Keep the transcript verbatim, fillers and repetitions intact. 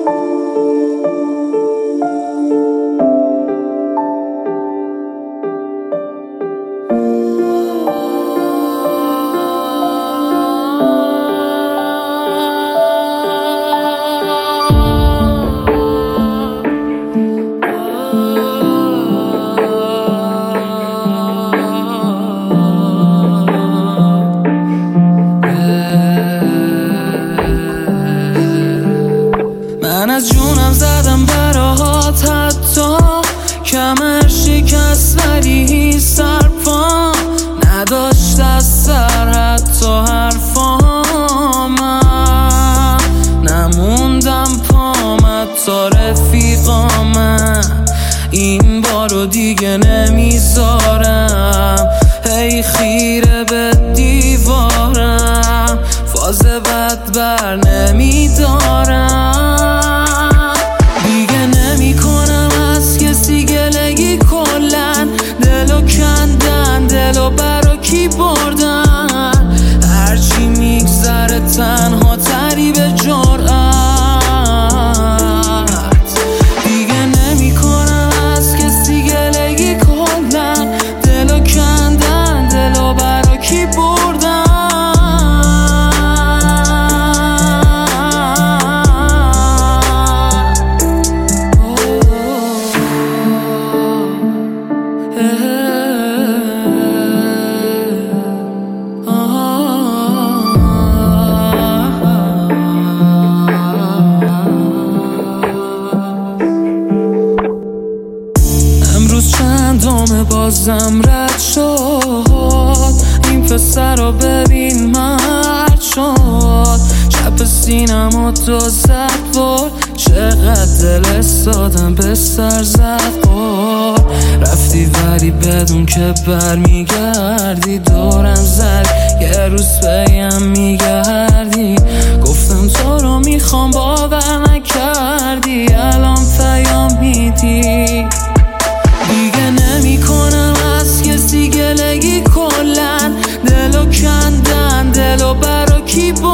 من از جونم زدم براهات، حتی کمر شکست ولی سر پا نداشت از سر حتی حرفام. نموندم پام تا رفیقام، این بارو دیگه نمیذارم. هی خیره به دیوارم، فاز بد بر نمیدارم. دیگه نمی کنم از کسی گلگی، کلن دلو کندن، دلو برا کی بردن. هرچی میگذره تنها تری به جرأت. دیگه نمی کنم از کسی گلگی، کلن دلو کندن، دلو برا کی بردن. امروز چندم بازم رد شد، این پسر رو ببین مرد شد. چپ سینم و دو زد بار، چقدر دل استادم به سر زد بار. رفتی ولی بدون که بر میگردی، دورم زد یه روز بیم میگردی. گفتم تو رو میخوام باور نکردی، الان پیام میدی. دیگه نمی کنم از کسی گلگی، کلن دلو کندن، دلو برا کی